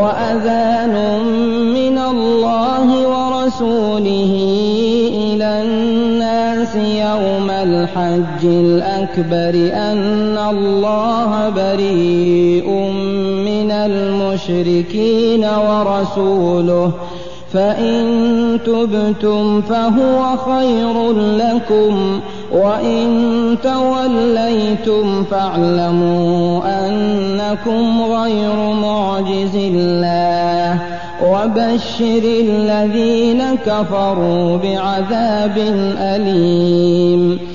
وأذان من الله ورسوله إلى الناس يوم الحج الأكبر أن الله بريء من المشركين ورسوله فإن تبتم فهو خير لكم وإن توليتم فاعلموا أنكم غير معجز الله وبشر الذين كفروا بعذاب أليم